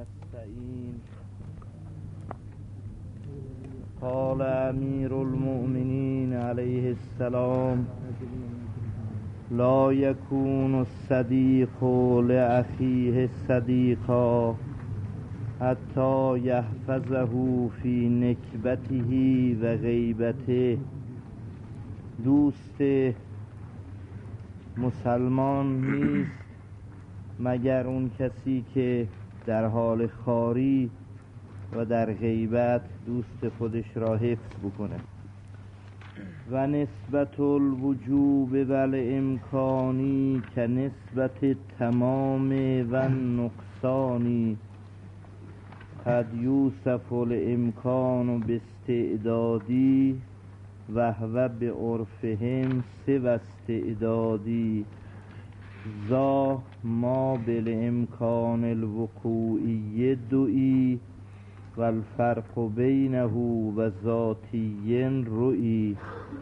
نستعين. قال امیر المؤمنین علیه السلام: لا یکون الصدیق لأخیه صدیقا حتی یحفظه فی نکبته و غیبته. دوست مسلمان نیست مگر اون کسی که در حال خواری و در غیبت دوست خودش را حفظ بکنه. و نسبت الوجوب والامکانی که نسبت تمام و نقصانی قد یوصف الامکان باستعدادی و هو بعرفهم سوى استعدادی ذا ما بالامکان الوقوعی دعی و الفرق بینه و ذاتی رؤی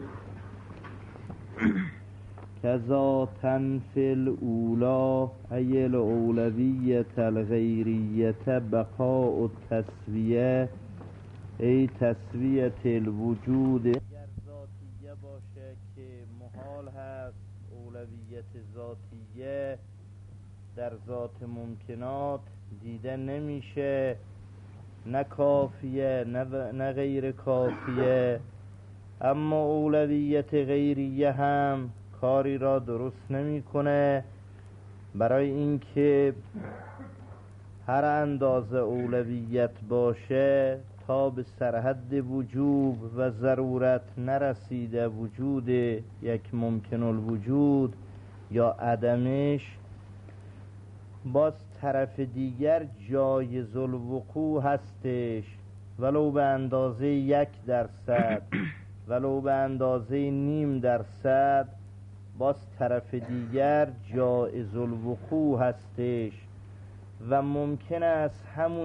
کذا تنفی الاولی ای الاولویت الغیریت بقاء التسویه ای تسویت الوجود. اگر ذاتیه باشه که محال هست اولویت ذاتیه در ذات ممکنات دیده نمیشه، نه کافیه نه غیر کافیه. اما اولویت غیریه هم کاری را درست نمیکنه، برای اینکه هر اندازه اولویت باشه تا به سرحد وجوب و ضرورت نرسیده وجود یک ممکن الوجود یا عدمش، باز طرف دیگر جایز الوقوع هستش، ولو به اندازه 1%، ولو به اندازه 0.5%، باز طرف دیگر جایز الوقوع هستش. و ممکن است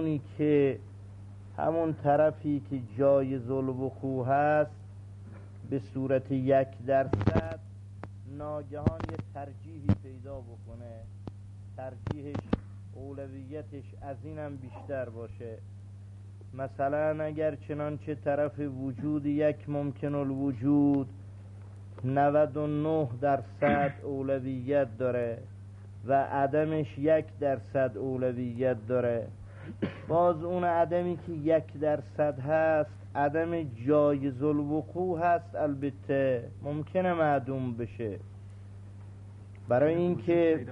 همون طرفی که جایز الوقوع هست به صورت 1% ناگهان یه ترجیحی پیدا بکنه، ترجیحش اولویتش از اینم بیشتر باشه. مثلا اگر چنانچه طرف وجود یک ممکن الوجود 99% اولویت داره و عدمش 1% اولویت داره، باز اون عدمی که 1% هست عدم جایز الوقوع هست، البته ممکنه معدوم بشه. برای اینکه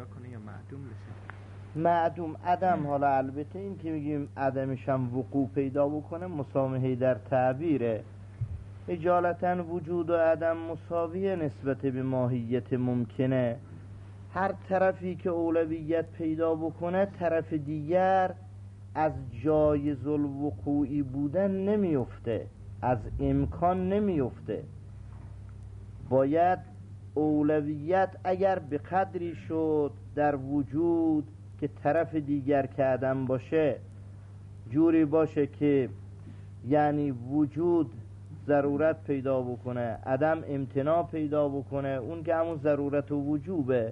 معدوم عدم، حالا البته این که میگیم عدمش هم وقوع پیدا بکنه مسامحه در تعبیره. اجالتا وجود و عدم مساویه نسبت به ماهیت ممکنه. هر طرفی که اولویت پیدا بکنه طرف دیگر از جایز الوقوعی بودن نمیفته، از امکان نمیفته. باید اولویت اگر به قدری شد در وجود که طرف دیگر که عدم باشه جوری باشه که یعنی وجود ضرورت پیدا بکنه، عدم امتناع پیدا بکنه، اون که همون ضرورت و وجوبه.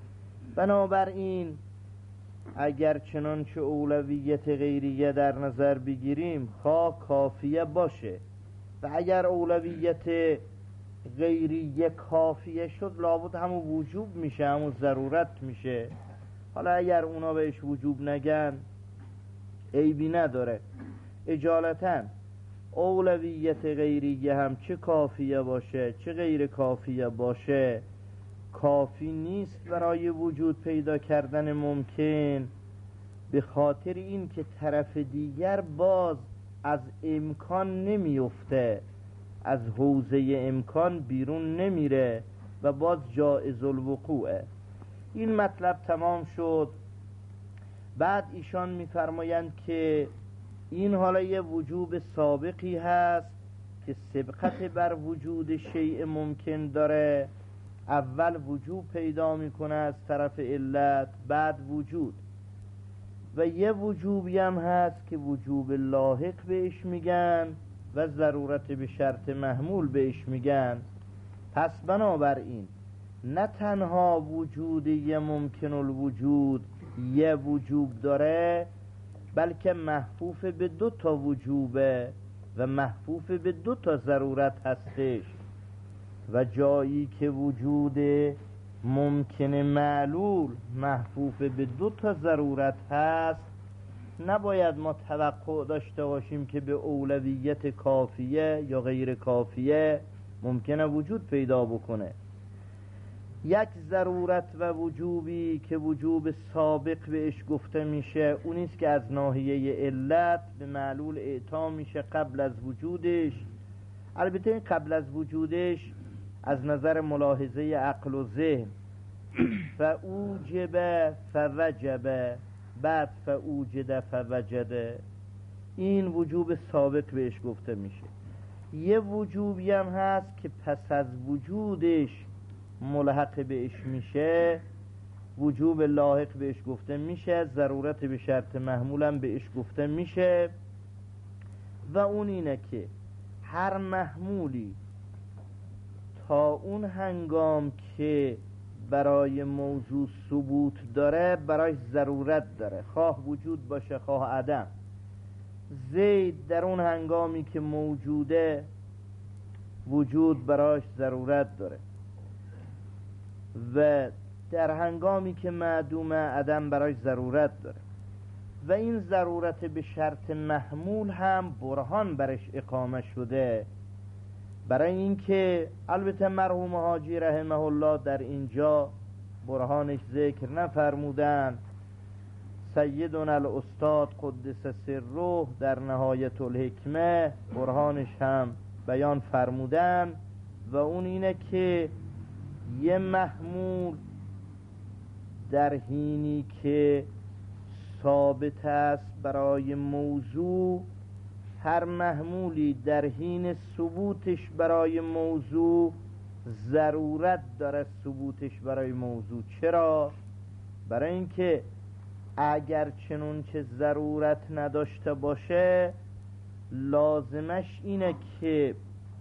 بنابراین اگر چنانچه اولویت غیریه در نظر بگیریم خواه کافیه باشه و اگر اولویت غیریه کافیه شد لابد همون وجوب میشه، همون ضرورت میشه. حالا اگر اونا بهش وجوب نگن عیبی نداره. اجالتا اولویت غیریه هم چه کافیه باشه چه غیر کافیه باشه کافی نیست برای وجود پیدا کردن ممکن، به خاطر این که طرف دیگر باز از امکان نمیفته، از حوزه امکان بیرون نمیره و باز جایز الوقوعه. این مطلب تمام شد. بعد ایشان میفرمایند که این حالا یه وجوب سابقی هست که سبقت بر وجود شیء ممکن داره. اول وجوب پیدا میکنه از طرف علت، بعد وجود. و یه وجوبی هم هست که وجوب لاحق بهش میگن و ضرورت به شرط محمول بهش میگن. پس بنابراین نه تنها وجود یه ممکن الوجود یه وجوب داره، بلکه محفوف به 2 تا وجوبه و محفوف به 2 تا ضرورت هستش و جایی که وجود ممکن معلول محفوف به 2 تا ضرورت هست نباید ما توقع داشته باشیم که به اولویت کافیه یا غیر کافیه ممکنه وجود پیدا بکنه. یک ضرورت و وجوبی که وجوب سابق بهش گفته میشه اونیست که از ناحیه علت به معلول اعطا میشه قبل از وجودش. البته این قبل از وجودش از نظر ملاحظه عقل و ذهن فاوجب فوجب بعد فاوجد فوجد، این وجوب سابق بهش گفته میشه. یه وجوبی هم هست که پس از وجودش ملحق بهش میشه، وجوب لاحق بهش گفته میشه، ضرورت به شرط محمول هم بهش گفته میشه و اون اینه که هر محمولی تا اون هنگام که برای موضوع ثبوت داره برای ضرورت داره، خواه وجود باشه خواه عدم. زید در اون هنگامی که موجوده وجود برایش ضرورت داره و در هنگامی که معدومه عدم برایش ضرورت داره و این ضرورت به شرط محمول هم برهان برش اقامه شده. برای اینکه البته مرحوم حاجی رحمه الله در اینجا برهانش ذکر نفرمودن، سیدنا الاستاد قدس سره در نهایت الحکمه برهانش هم بیان فرمودن و اون اینه که یه محمول در حینی که ثابت است برای موضوع، هر محمولی در حین ثبوتش برای موضوع ضرورت داره ثبوتش برای موضوع. چرا؟ برای اینکه اگر چنونچه ضرورت نداشته باشه لازمش اینه که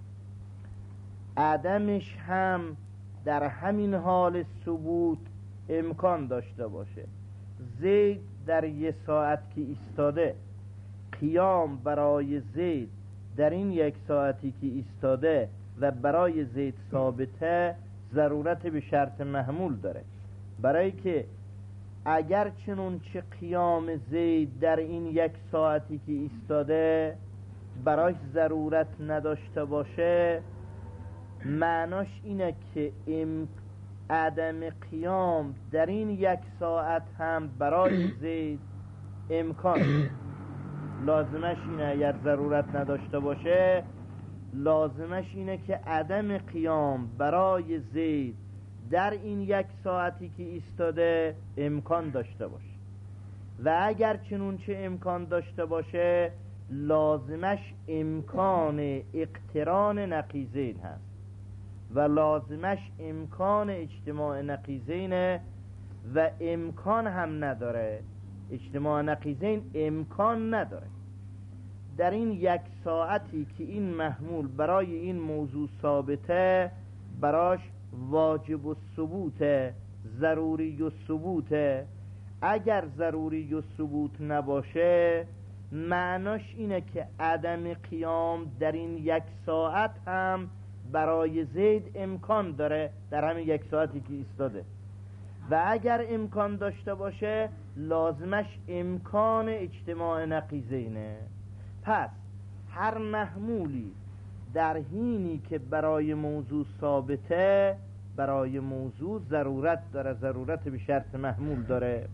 عدمش هم در همین حال ثبوت امکان داشته باشه. زید در یه ساعت که ایستاده، قیام برای زید در این 1 ساعتی که ایستاده و برای زید ثابته ضرورت به شرط محمول داره. برای که اگر چنونچه قیام زید در این 1 ساعتی که ایستاده برایش ضرورت نداشته باشه معناش اینه که عدم قیام در این 1 ساعت هم برای زید امکان لازمش اینه. اگر ضرورت نداشته باشه لازمش اینه که عدم قیام برای زید در این 1 ساعتی که ایستاده امکان داشته باشه و اگر چنونچه امکان داشته باشه لازمش امکان اقتران نقیضین هست و لازمش امکان اجتماع نقیضین و امکان هم نداره. اجتماع نقیضین امکان نداره. در این 1 ساعتی که این محمول برای این موضوع ثابته براش واجب و ثبوته، ضروری و ثبوته. اگر ضروری و ثبوت نباشه معناش اینه که عدم قیام در این 1 ساعت هم برای زید امکان داره در همین 1 ساعتی که ایستاده و اگر امکان داشته باشه لازمش امکان اجتماع نقیضینه. پس هر محمولی در حینی که برای موضوع ثابته برای موضوع ضرورت داره، ضرورت به شرط محمول داره.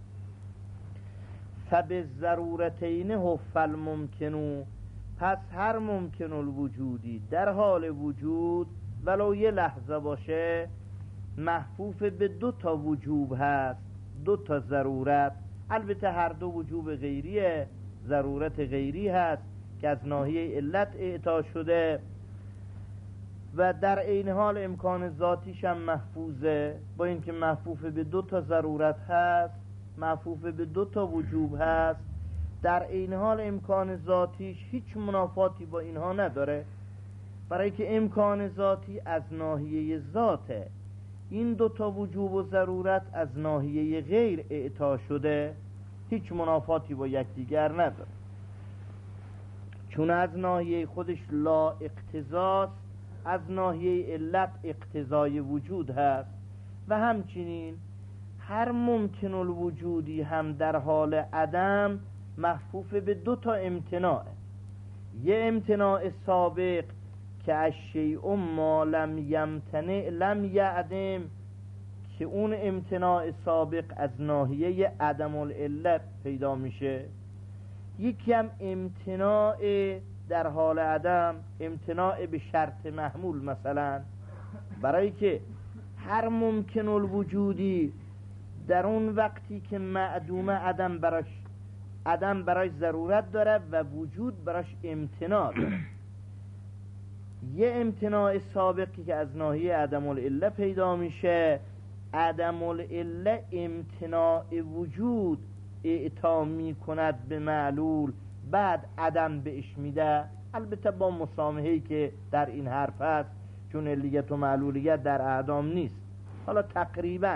فبالضرورتین حف الممکنو، پس هر ممکن الوجودی در حال وجود ولو یه لحظه باشه محفوف به 2 تا وجوب هست، 2 تا ضرورت. البته هر 2 وجوب غیریه، ضرورت غیری هست که از ناحیه علت اعطا شده و در این حال امکان ذاتیش هم محفوظه، با اینکه محفوف به 2 تا ضرورت هست، محفوف به 2 تا وجوب هست، در این حال امکان ذاتیش هیچ منافاتی با اینها نداره. برای که امکان ذاتی از ناحیه ذاته، این 2 تا وجوب و ضرورت از ناحیه غیر اعطا شده هیچ منافاتی با یکدیگر نداره، چون از ناحیه خودش لا اقتضاست، از ناحیه علت اقتضای وجود هست. و همچنین هر ممکن الوجودی هم در حال عدم محفوف به دو تا امتناعه. یه امتناع سابق که از شیء ما لم یمتنع لم یعدم، که اون امتناع سابق از ناحیه عدم العلت پیدا میشه. یکی هم امتناع در حال عدم، امتناع به شرط محمول، مثلا برای که هر ممکن الوجودی در اون وقتی که معدوم عدم براش ضرورت داره و وجود براش امتناع داره. یه امتناع سابقی که از ناحیه عدم العله پیدا میشه، عدم العله امتناع وجود اعطا میکند به معلول، بعد عدم بهش میده، البته با مسامحه‌ای که در این حرف هست، چون علیت و معلولیت در اعدام نیست. حالا تقریبا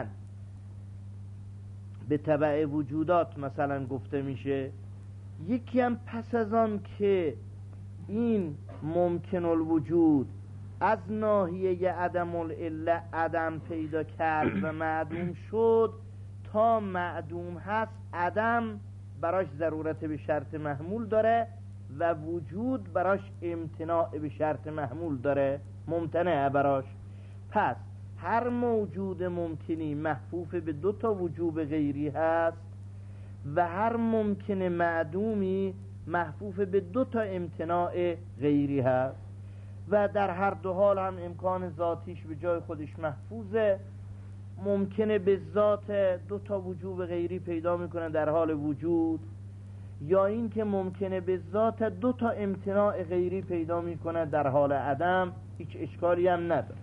به تبع وجودات مثلا گفته میشه. یکی هم پس از آن که این ممکن الوجود از ناحیه عدم العله عدم پیدا کرد و معدوم شد، تا معدوم هست عدم براش ضرورت به شرط محمول داره و وجود براش امتناع به شرط محمول داره، ممتنع براش. پس هر موجود ممکنی محفوف به دو تا وجوب غیری هست و هر ممکن معدومی محفوف به دو تا امتناع غیری هست و در هر دو حال هم امکان ذاتیش به جای خودش محفوظه. ممکنه به ذات دو تا وجوب غیری پیدا میکنه در حال وجود، یا این که ممکنه به ذات دو تا امتناع غیری پیدا میکنه در حال عدم، هیچ اشکالی هم نداره.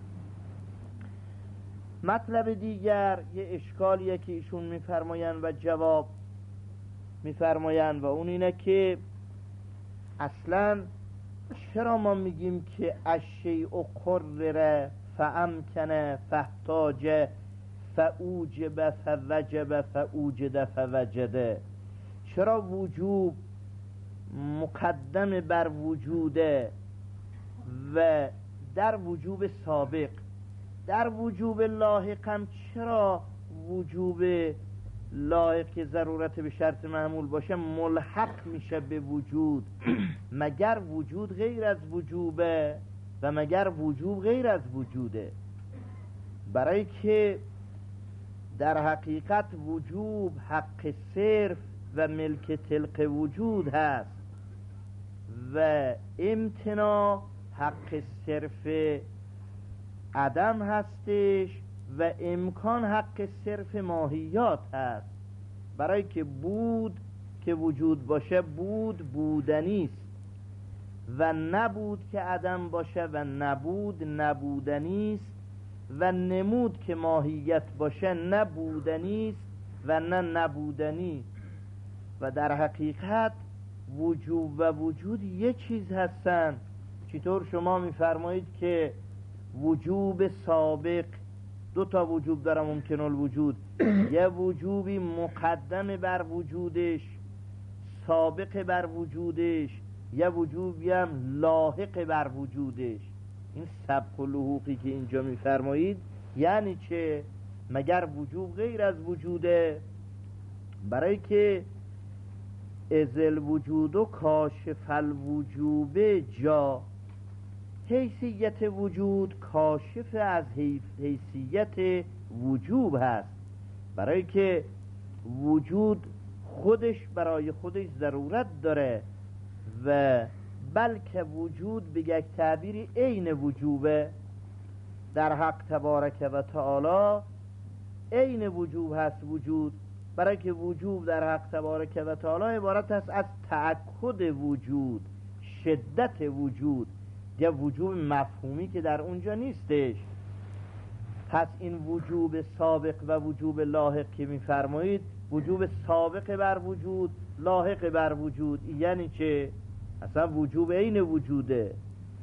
مطلب دیگر یه اشکالیه که ایشون میفرماین و جواب میفرماین و اون اینه که اصلا چرا ما میگیم که الشیء قرر فامکن فاحتاج فاوجب فوجب فاوجد فوجده؟ چرا وجوب مقدم بر وجوده و در وجوب سابق، در وجوب لاحق هم چرا وجوب لاحق که ضرورت به شرط معمول باشه ملحق میشه به وجود؟ مگر وجود غیر از وجوبه و مگر وجوب غیر از وجوده؟ برای که در حقیقت وجوب حق صرف و ملک تلق وجود هست و امتناع حق صرف عدم هستش و امکان حق صرف ماهیات هست. برای که بود که وجود باشه بود بودنیست و نبود که عدم باشه و نبود نبودنیست و نمود که ماهیت باشه نبودنیست و نه نبودنی. و در حقیقت وجوب و وجود یه چیز هستن. چطور شما میفرمایید که وجوب سابق دو تا وجوب داره ممکن الوجود، یه وجوبی مقدم بر وجودش سابق بر وجودش، یه وجوبی هم لاحق بر وجودش. این سبق و لحوقی که اینجا میفرمایید یعنی چه؟ مگر وجوب غیر از وجوده؟ برای که ازل وجود و کاشف الوجوب جا، حیثیت وجود کاشف از حیثیت وجوب هست. برای که وجود خودش برای خودش ضرورت داره و بلکه وجود به یک تعبیری عین وجوبه. در حق تبارک و تعالی عین وجوب هست وجود، برای که وجوب در حق تبارک و تعالی عبارت است از تأکد وجود، شدت وجود، یا وجوب مفهومی که در اونجا نیستش. پس این وجوب سابق و وجوب لاحق که میفرمایید، وجوب سابق بر وجود لاحق بر وجود، یعنی چه؟ اصلا وجوب عین وجوده،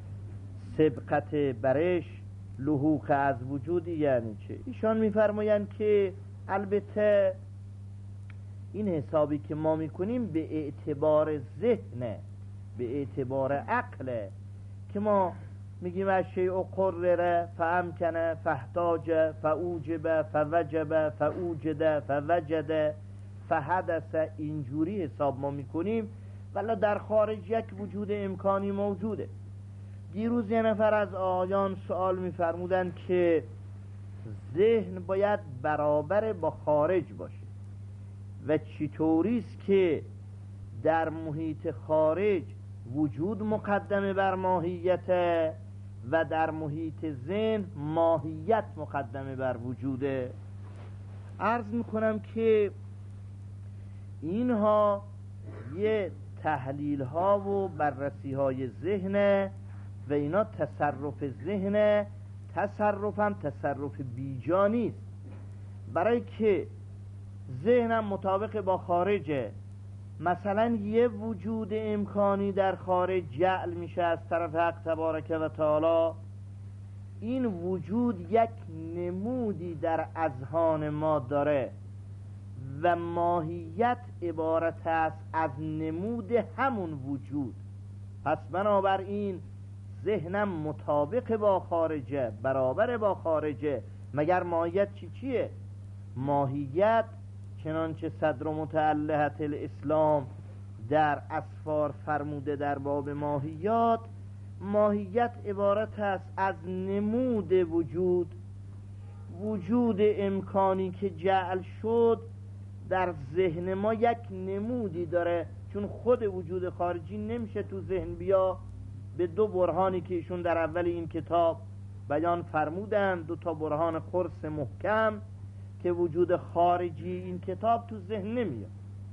سبقت برش لحوق از وجود، یعنی چه؟ ایشان میفرمایند که البته این حسابی که ما میکنیم به اعتبار ذهنه، به اعتبار عقله، که ما میگیم الشیء قرره فامکنه فاحتاج فاوجب فوجب فاوجد فوجد فحدث، اینجوری حساب ما میکنیم، ولی در خارج یک وجود امکانی موجوده. دیروز یه نفر از آقایان سوال میفرمودن که ذهن باید برابر با خارج باشه و چطوریست که در محیط خارج وجود مقدمه بر ماهیت و در محیط ذهن ماهیت مقدمه بر وجوده. عرض میکنم که اینها یه تحلیل ها و بررسی های ذهنه و اینا تصرف ذهنه. تصرف هم تصرف بیجا نیست، برای که ذهنم مطابق با خارجه. مثلا یه وجود امکانی در خارج جعل میشه از طرف حق تبارک و تعالی، این وجود یک نمودی در اذهان ما داره و ماهیت عبارت است از نمود همون وجود. پس بنابراین ذهنم مطابق با خارجه، برابر با خارجه. مگر ماهیت چیه؟ ماهیت چنانچه صدر متعلهت الاسلام در اسفار فرموده در باب ماهیات، ماهیت عبارت است از نمود وجود. وجود امکانی که جعل شد در ذهن ما یک نمودی داره، چون خود وجود خارجی نمیشه تو ذهن بیا. به دو برهانی که ایشون در اول این کتاب بیان فرمودن، دو تا برهان قرص محکم، که وجود خارجی این کتاب تو ذهن نمیاد.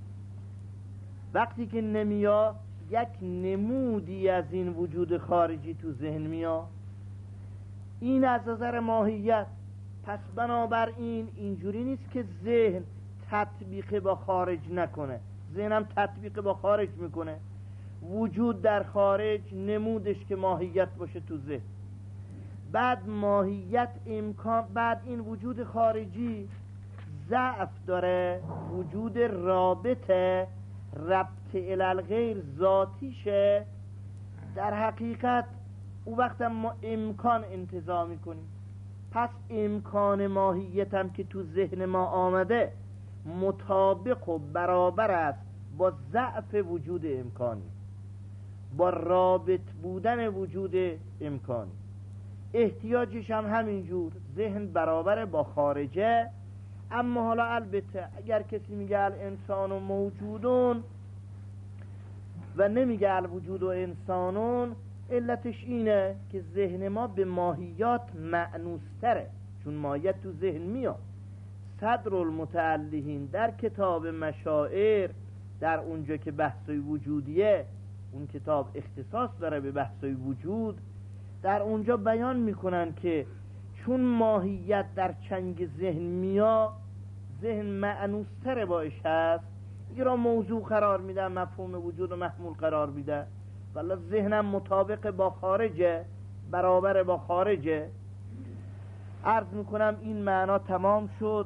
وقتی که نمیاد یک نمودی از این وجود خارجی تو ذهن میاد، این از نظر ماهیت. پس بنابراین اینجوری نیست که ذهن تطبیق با خارج نکنه، ذهنم تطبیق با خارج میکنه. وجود در خارج نمودش که ماهیت باشه تو ذهن، بعد ماهیت امکان، بعد این وجود خارجی ضعف داره، وجود رابطه، ربط الالغیر ذاتیشه. در حقیقت او وقت ما امکان انتزاع میکنیم، پس امکان ماهیت هم که تو ذهن ما آمده مطابق و برابر است با ضعف وجود امکانی، با رابط بودن وجود امکانی. احتیاجش هم همینجور، ذهن برابر با خارجه. اما حالا البته اگر کسی میگه الانسان و موجودون و نمیگه الوجود و انسانون، علتش اینه که ذهن ما به ماهیات معنوستره، چون ماهیت تو ذهن میاد. صدر المتعلهین در کتاب مشاعر، در اونجا که بحثای وجودیه، اون کتاب اختصاص داره به بحثای وجود، در اونجا بیان میکنن که چون ماهیت در چنگ ذهن میاد، ذهن معنوستر باش هست، این را موضوع قرار میده، مفهوم وجود و محمول قرار میده، ولی ذهنم مطابق با خارجه، برابر با خارجه. عرض میکنم این معنا تمام شد.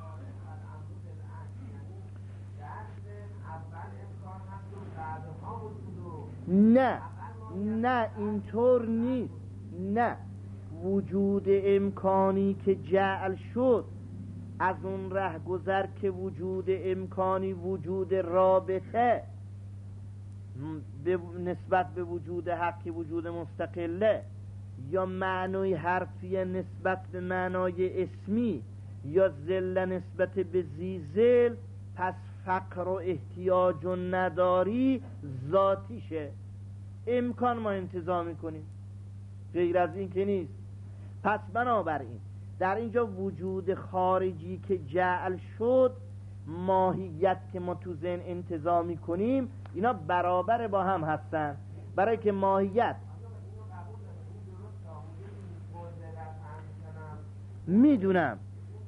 نه اینطور نیست. نه، وجود امکانی که جعل شد از اون ره گذر که وجود امکانی وجود رابطه نسبت به وجود حقی وجود مستقله، یا معنای حرفی نسبت به معنای اسمی، یا ذل نسبت به زیزل، پس فقر و احتیاج و نداری ذاتیشه. امکان ما انتزاع میکنیم، غیر از این که نیست. پس بنابراین در اینجا وجود خارجی که جعل شد، ماهیت که ما تو ذهن انتزاع میکنیم، اینا برابر با هم هستن، برای که ماهیت میدونم.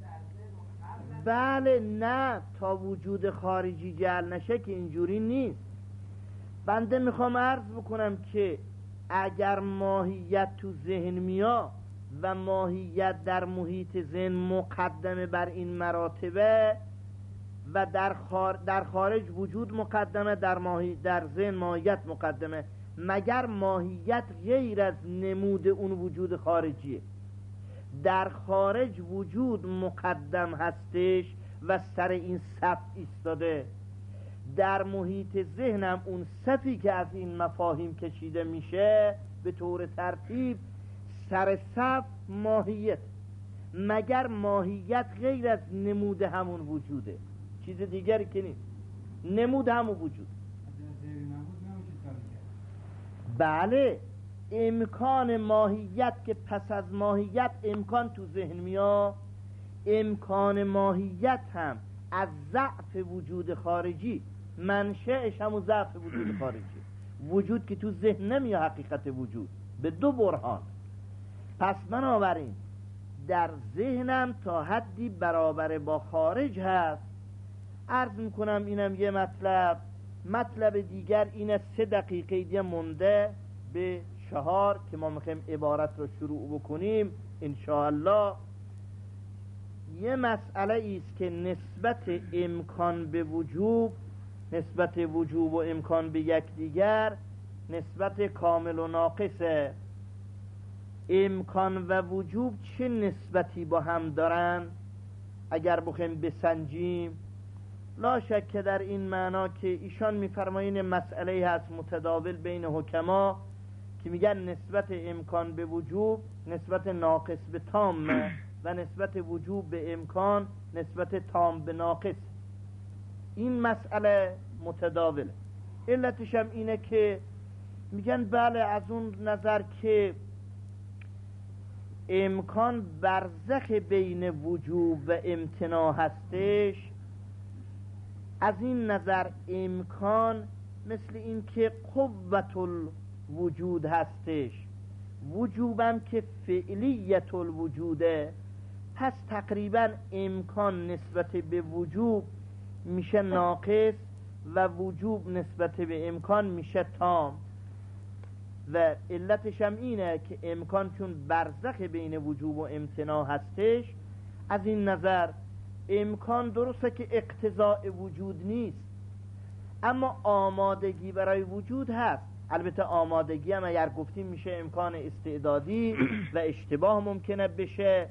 بله، نه تا وجود خارجی جعل نشه که اینجوری نیست. بنده میخوام عرض بکنم که اگر ماهیت تو ذهن میاد و ماهیت در محیط ذهن مقدمه بر این مراتبه و در خارج وجود مقدمه، در ذهن ماهیت مقدمه، مگر ماهیت غیر از نمود اون وجود خارجیه. در خارج وجود مقدم هستش و سر این صف ایستاده. در محیط ذهنم اون صفی که از این مفاهیم کشیده میشه به طور ترتیب سر صف ماهیت، مگر ماهیت غیر از نمود همون وجوده، چیز دیگری که نیست، نمود همون وجود. بله، امکان ماهیت که پس از ماهیت امکان تو ذهن میاد، امکان ماهیت هم از ضعف وجود خارجی، منشأش همون ضعف وجود خارجی، وجود که تو ذهن نمیاد حقیقت وجود به دو برهان. پس بنابراین در ذهنم تا حدی برابر با خارج هست. عرض میکنم اینم یه مطلب دیگر اینه. 3 دقیقه دیگه مونده به 4 که ما میخوایم عبارت رو شروع بکنیم انشاءالله. یه مسئله ایست که نسبت امکان به وجوب، نسبت وجوب و امکان به یکدیگر نسبت کامل و ناقصه. امکان و وجوب چه نسبتی با هم دارن؟ اگر بخوایم بسنجیم، لا شک که در این معنا که ایشان میفرمایین مسئله هست متداول بین حکما که میگن نسبت امکان به وجوب نسبت ناقص به تامه و نسبت وجوب به امکان نسبت تام به ناقص. این مسئله متداوله. علتش هم اینه که میگن بله، از اون نظر که امکان برزخ بین وجوب و امتناع هستش، از این نظر امکان مثل این که قوت الوجود هستش، وجوبم که فعلیت الوجوده. پس تقریبا امکان نسبت به وجوب میشه ناقص و وجوب نسبت به امکان میشه تام. و علتش هم اینه که امکان چون برزخ بین وجوب و امتناع هستش، از این نظر امکان درسته که اقتضاء وجود نیست، اما آمادگی برای وجود هست. البته آمادگی هم اگر گفتیم میشه امکان استعدادی و اشتباه ممکنه بشه،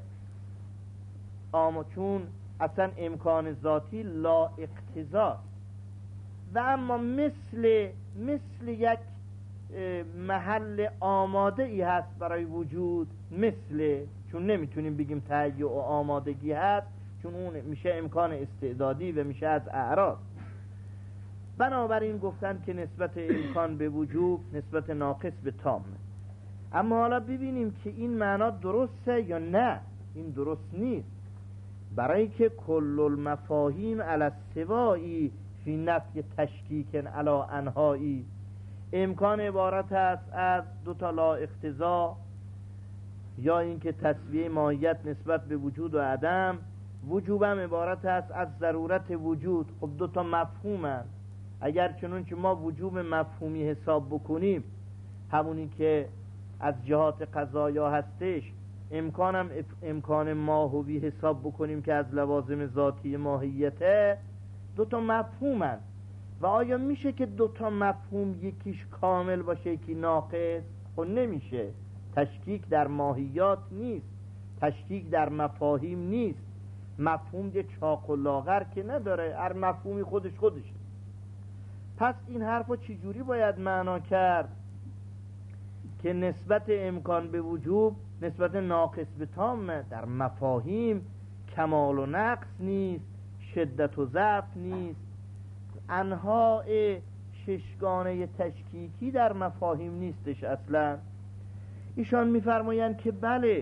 چون اصلا امکان ذاتی لا اقتضا. و اما مثل یک محل آماده ای هست برای وجود، چون نمیتونیم بگیم تهیع و آمادگی هست، چون اون میشه امکان استعدادی و میشه از اعراض. بنابراین گفتن که نسبت امکان به وجوب نسبت ناقص به تامه. اما حالا ببینیم که این معنا درسته یا نه. این درست نیست، برای که کل المفاهیم علی السوایی فی نفی تشکیک علی انهایی. امکان عبارت است از 2 لا اقتضا، یا اینکه تسویه ماهیت نسبت به وجود و عدم. وجوبم عبارت است از ضرورت وجود. خب 2 مفهوم هست. اگر چنون که ما وجوب مفهومی حساب بکنیم، همونی که از جهات قضایا هستش، امکانم امکان ماهوی حساب بکنیم که از لوازم ذاتی ماهیته، 2 مفهوم هست. و آیا میشه که 2 مفهوم یکیش کامل باشه یکی ناقص؟ خب نمیشه. تشکیک در ماهیات نیست، تشکیک در مفاهیم نیست. مفهوم یه چاق و لاغر که نداره، هر مفهومی خودش. پس این حرفو چجوری باید معنا کرد که نسبت امکان به وجوب نسبت ناقص به تامه؟ در مفاهیم کمال و نقص نیست، شدت و ضعف نیست. انواع 6 گانه تشکیکی در مفاهیم نیستش اصلا. ایشان میفرمایند که بله،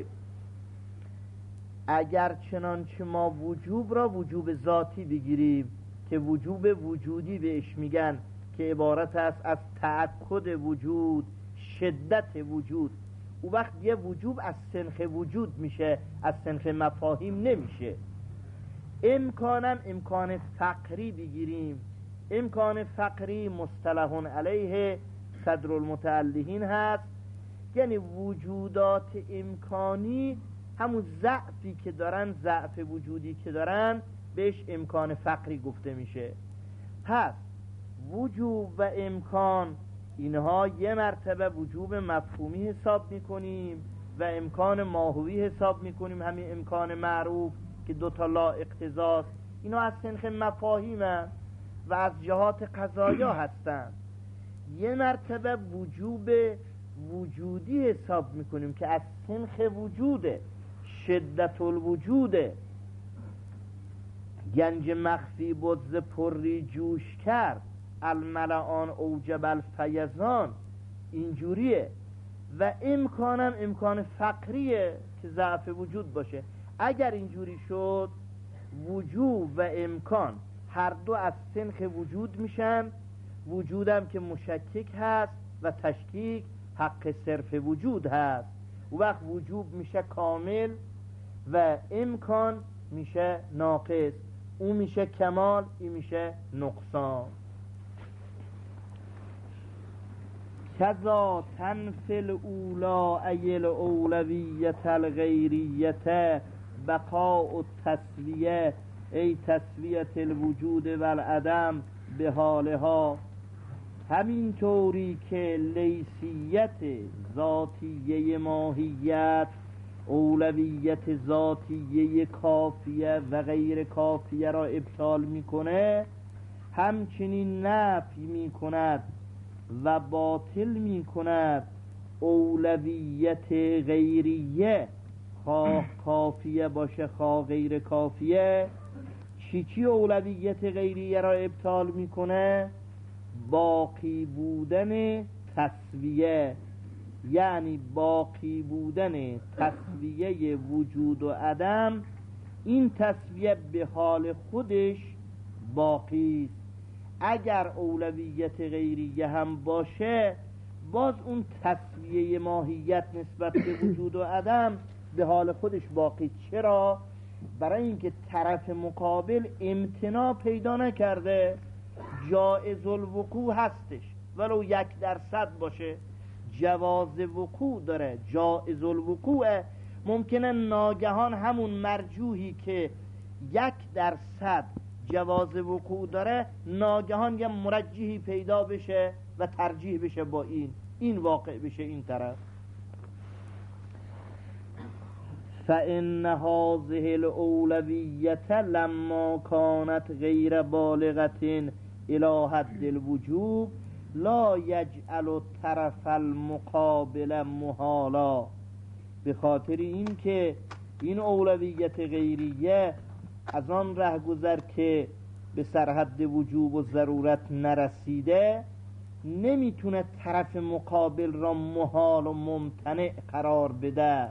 اگر چنانچه ما وجوب را وجوب ذاتی بگیریم که وجوب وجودی بهش میگن، که عبارت است از تأکد وجود، شدت وجود، او وقت یه وجوب از سنخ وجود میشه، از سنخ مفاهیم نمیشه. امکانم امکان فقری بگیریم، امکان فقری مصطلح علیه صدر المتعلهین هست، یعنی وجودات امکانی همون ضعفی که دارن، ضعف وجودی که دارن، بهش امکان فقری گفته میشه. پس وجوب و امکان اینها یه مرتبه وجوب مفهومی حساب میکنیم و امکان ماهوی حساب میکنیم، همین امکان معروف که دوتا لا اقتضاست. اینا از سنخ مفاهیم و از جهات قضایا هستند. یه مرتبه وجوب وجودی حساب میکنیم که از سنخ وجوده، شدت الوجوده. گنج مخفی بز پری جوش کرد، الملعان اوجب الفیضان، اینجوریه. و امکانم امکان فقریه که ضعف وجود باشه. اگر اینجوری شد وجود و امکان هر دو از سنخ وجود میشن. وجودم که مشکک هست و تشکیک حق صرف وجود هست، و وقت وجود میشه کامل و امکان میشه ناقص. اون میشه کمال، این میشه نقصان. کذا تنفل اولا ایل اولویت الغیریت بقاء التسویه ای تسویت الوجود والعدم به حالها. همین طوری که لیسیت ذاتیه ماهیت، اولویت ذاتیه کافیه و غیر کافیه را ابطال میکنه، همچنین نفی میکند و باطل میکند اولویت غیریه، خواه کافیه باشه خواه غیر کافیه. چی اولویت غیریه را ابطال میکنه؟ باقی بودن تسویه، یعنی باقی بودن تسویه وجود و عدم. این تسویه به حال خودش باقی است. اگر اولویت غیریه هم باشه، باز اون تسویه ماهیت نسبت به وجود و عدم به حال خودش باقی. چرا؟ برای اینکه طرف مقابل امتناع پیدا نکرده، جائز الوقوع هستش، ولو 1% باشه، جواز وقوع داره، جائز الوقوع. ممکنه ناگهان همون مرجوحی که 1% جواز وقوع داره، ناگهان یه مرجحی پیدا بشه و ترجیح بشه با این واقع بشه این طرف. فإن هذه الأولوية لما كانت غير بالغة إلى حد الوجوب لا يجعل الطرف المقابل محالا. به خاطر این که این اولویت غیریه از آن ره گذر که به سرحد وجوب و ضرورت نرسیده، نمیتونه طرف مقابل را محال و ممتنع قرار بده.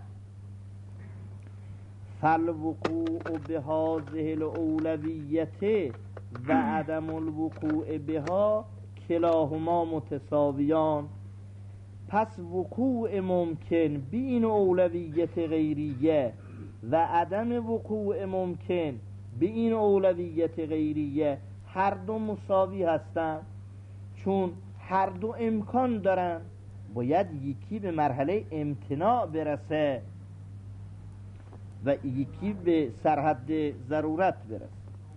فالوقوع بهذه الاولویت و عدم الوقوع بها کلاهما متساویان. پس وقوع ممکن به این اولویت غیریه و عدم وقوع ممکن به این اولویت غیریه هر دو مساوی هستند، چون هر دو امکان دارن. باید یکی به مرحله امتناع برسه و یکی به سرحد ضرورت برسه.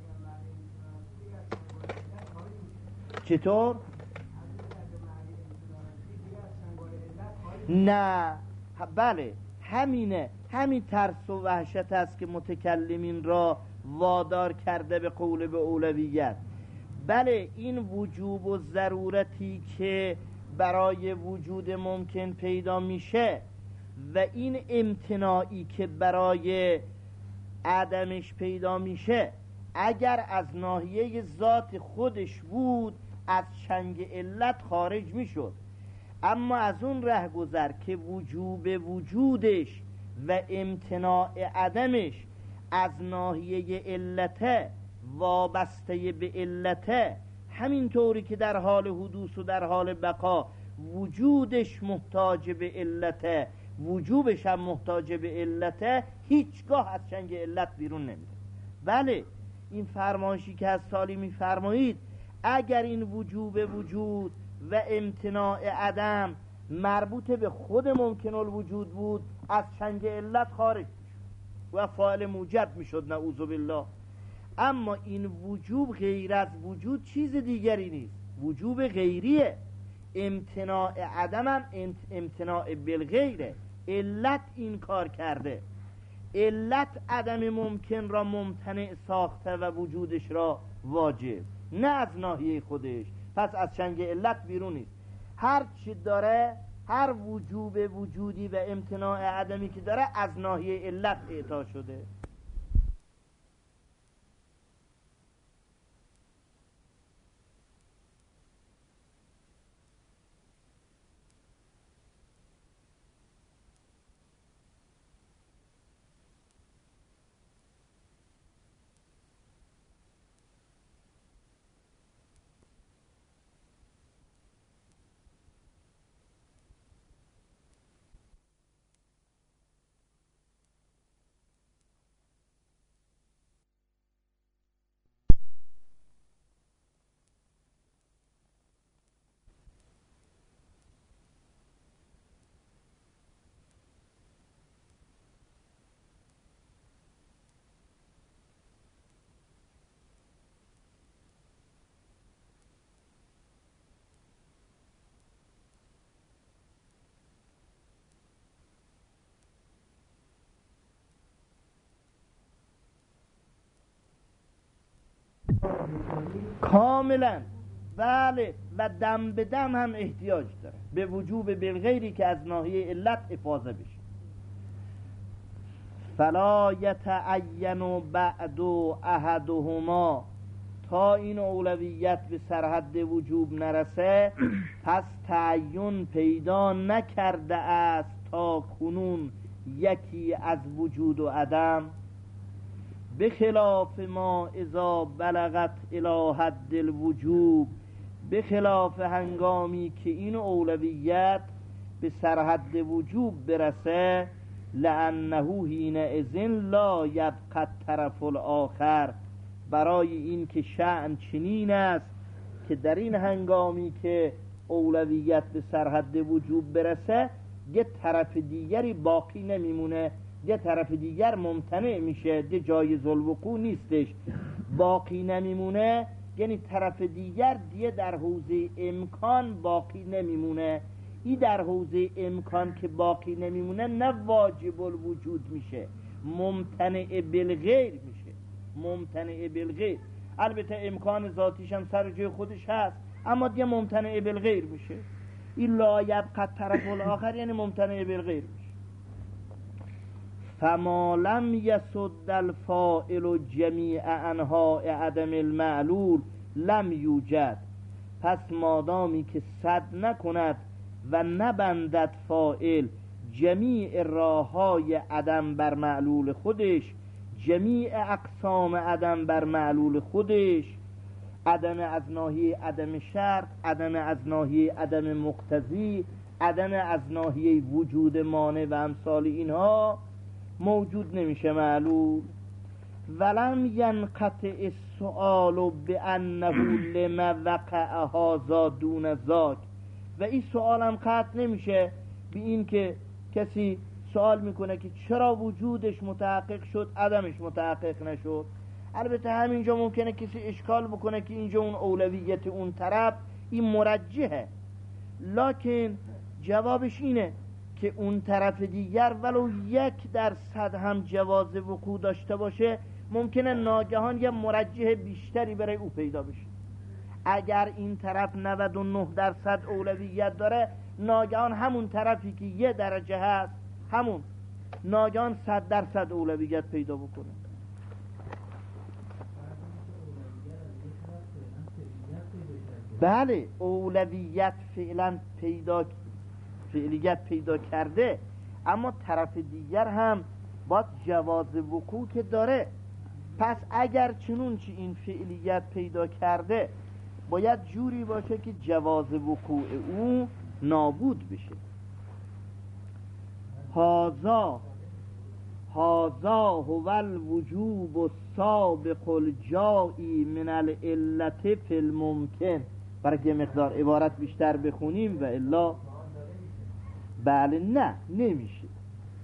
چطور؟ نه، بله، همینه. همین ترس و وحشت است که متکلمین را وادار کرده به قول به اولویت. بله، این وجوب و ضرورتی که برای وجود ممکن پیدا میشه و این امتناعی که برای عدمش پیدا میشه، اگر از ناحیه ذات خودش بود از چنگ علت خارج میشد. اما از اون ره گذر که وجوب وجودش و امتناع عدمش از ناحیه علته، وابسته به علته، همین طوری که در حال حدوث و در حال بقا وجودش محتاج به علته، وجوبش هم محتاج به علته، هیچگاه از چنگ علت بیرون نمیره. بله، این فرمایشی که از سالی میفرمایید، اگر این وجوب وجود و امتناع عدم مربوط به خود ممکن الوجود بود، از چنگ علت خارج میشد و فاعل موجب میشد، نعوذ بالله. اما این وجوب غیر از وجود چیز دیگری نیست، وجوب غیریه. امتناع عدم هم امتناع بالغیره. علت این کار کرده، علت عدم ممکن را ممتنع ساخته و وجودش را واجب، نه از ناحیه خودش. پس از چنگ علت بیرون نیست. هر چی داره، هر وجوب وجودی و امتناع عدمی که داره از ناحیه علت اعطا شده. کاملا بله، و دم به دم هم احتیاج داره به وجوب بالغیری که از ناحیه علت افاضه بشه. فلا یتعین بعد احدهما، تا این اولویت به سرحد وجوب نرسه پس تعین پیدا نکرده است تا کنون یکی از وجود و عدم، به خلاف ما اذا بلغت الی حد الوجوب، به خلاف هنگامی که این اولویت به سرحد وجوب برسه، لانه حینئذ لا یبقی الطرف الاخر، برای این که شأن چنین است که در این هنگامی که اولویت به سرحد وجوب برسه یه طرف دیگری باقی نمیمونه، یه طرف دیگر ممتنع میشه، یه جایز الوقوع نیستش، باقی نمیمونه. یعنی طرف دیگر دیگه در حوزه امکان باقی نمیمونه. این در حوزه امکان که باقی نمیمونه نه واجب الوجود میشه، ممتنع بالغیر میشه، ممتنع بالغیر. البته امکان ذاتیش هم سر جای خودش هست، اما دیگه ممتنع بالغیر میشه. این لا یبقی الطرف الاخر یعنی ممتنع بالغیر میشه. فما لم یسد الفاعل جمیع انواع عدم المعلول لم یوجد، پس مادامی که سد نکند و نبندد فاعل جمیع راههای عدم بر معلول خودش، جمیع اقسام عدم بر معلول خودش، عدم از ناحیه عدم شرط، عدم از ناحیه عدم مقتضی، عدم از ناحیه وجود مانع و امثال اینها، موجود نمیشه معلول. ولم ینقطع السؤال بانه لما وقع هذا دون ذاک، و این سؤال هم قطع نمیشه به این که کسی سوال میکنه که چرا وجودش متحقق شد عدمش متحقق نشد. البته همینجا ممکنه کسی اشکال بکنه که اینجا اون اولویت اون طرف این مرجحه، لکن جوابش اینه که اون طرف دیگر ولو 1% هم جواز وقوع داشته باشه ممکنه ناگهان یه مرجح بیشتری برای او پیدا بشه. اگر این طرف 99% اولویت داره، ناگهان همون طرفی که 1 درجه هست همون ناگهان 100% اولویت پیدا بکنه. بله، اولویت فعلیت پیدا کرده، اما طرف دیگر هم باید جواز وقوع که داره. پس اگر چنونچه این فعلیت پیدا کرده باید جوری باشه که جواز وقوع او نابود بشه. هذا هو الوجوب السابق الجائی من العلت فی الممکن. برای که مقدار عبارت بیشتر بخونیم و الا بله نه نمیشه.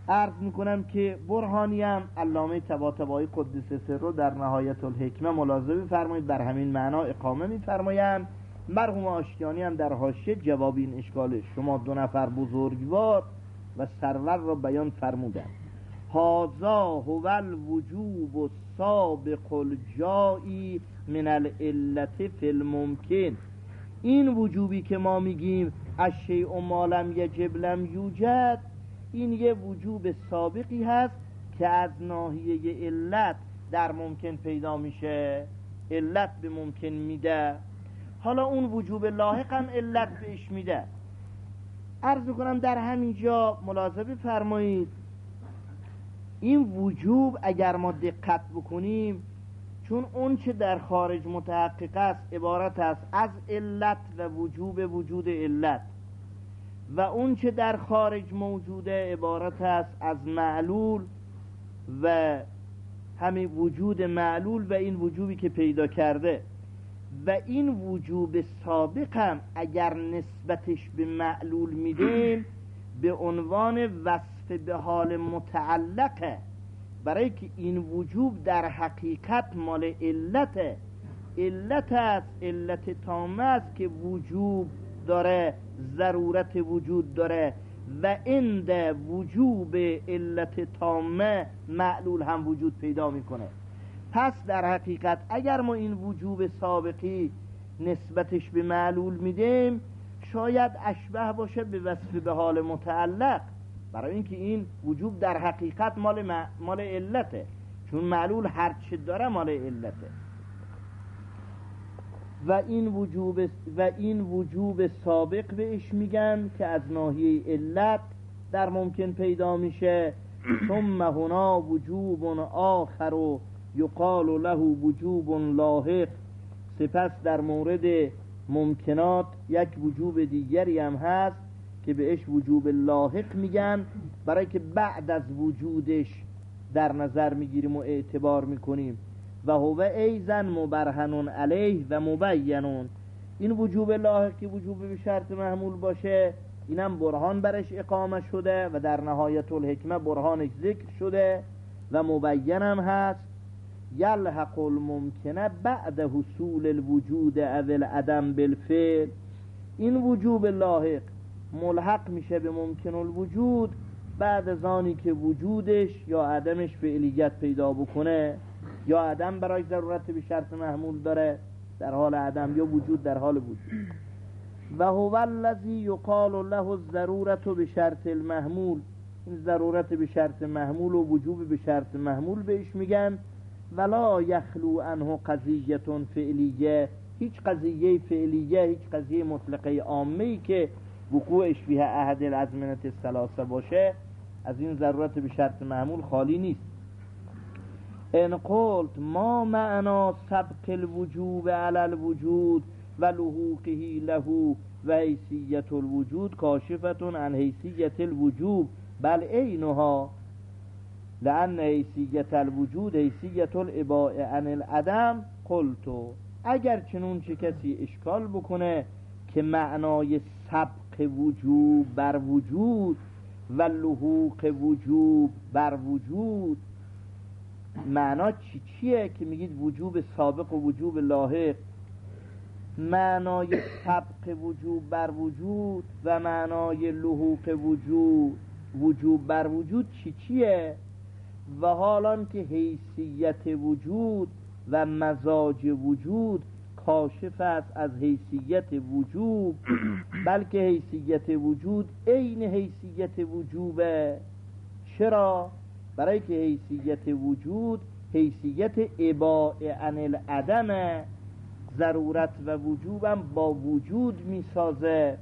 عرض میکنم که برهانی هم علامه طباطبایی قدس سره در نهایت الحکمه ملاحظه بفرمایید بر همین معنا اقامه میفرمایند. مرحوم آشتیانی هم در حاشیه جواب این اشکال شما دو نفر بزرگوار و سرور را بیان فرمودند. هذا هو الوجوب السابق الجائی من العلة فی الممکن. این وجوبی که ما میگیم الشیء ما لم یجب لم یوجد، این یه وجوب سابقی هست که از ناحیه علت در ممکن پیدا میشه، علت به ممکن میده. حالا اون وجوب لاحق هم علت بهش میده. عرض کنم در همین جا ملاحظه بفرمایید این وجوب اگر ما دقت بکنیم، چون اون چه در خارج متحقق است عبارت است از علت و وجوب وجود علت، و اون چه در خارج موجوده عبارت است از معلول و همین وجود معلول و این وجوبی که پیدا کرده. و این وجوب سابق هم اگر نسبتش به معلول میدیم به عنوان وصف به حال متعلقه، برای که این وجوب در حقیقت مال علته. علت است، علت تامه است که وجوب داره، ضرورت وجود داره، و عند وجوب علت تامه معلول هم وجود پیدا میکنه. پس در حقیقت اگر ما این وجوب سابقی نسبتش به معلول میدیم شاید اشبه باشه به وصف به حال متعلق، برای اینکه این وجوب در حقیقت مال علته، چون معلول هر چه داره مال علته. و این وجوب سابق بهش میگن که از ناحیه علت در ممکن پیدا میشه. ثم هنا وجوب آخر و یقال له وجوب لاحق. سپس در مورد ممکنات یک وجوب دیگری هم هست که بهش وجوب لاحق میگن، برای که بعد از وجودش در نظر میگیریم و اعتبار میکنیم. و هو ایزن مبرهنون علیه و مبینون. این وجوب لاحق که وجوب به شرط محمول باشه اینم برهان برش اقامه شده و در نهایت الحکمه برهانش ذکر شده و مبینم هست. یلحق الممکنه بعد حصول الوجود او العدم بالفعل. این وجوب لاحق ملحق میشه به ممکن الوجود بعد از آنی که وجودش یا عدمش فعلیت پیدا بکنه، یا عدم برای ضرورت به شرط محمول داره در حال عدم، یا وجود در حال وجود. و هو الذی یقال له الضرورت به شرط المحمول. این ضرورت به شرط محمول و وجوب به شرط محمول بهش میگن. ولا یخلو عنه قضیه فعلیه. هیچ قضیه فعلیه، هیچ قضیه مطلقه عامه‌ای که وقوعش به احد الازمنه الثلاثه باشه از این ضرورت به شرط محمول خالی نیست. ان قلت ما معنا سبق الوجوب علی الوجود و لحوقه له و حیثیت الوجود کاشفتون عن حیثیت الوجوب بل عینها، لأن حیثیت الوجود حیثیت الاباء عن العدم. قلتو اگر چنون چه کسی اشکال بکنه که معنای سبق وجوب بر وجود و لحوق وجوب بر وجود معنا چیه که میگید وجوب سابق و وجوب لاحق، معنای سبق وجوب بر وجود و معنای لحوق وجوب بر وجود چیه؟ و حالان که حیثیت وجود و مزاج وجود کاشف است از حیثیت وجوب، بلکه حیثیت وجود عین حیثیت وجوبه. چرا؟ برای که حیثیت وجود حیثیت اباء عن العدم، ضرورت و وجوبم با وجود میسازه.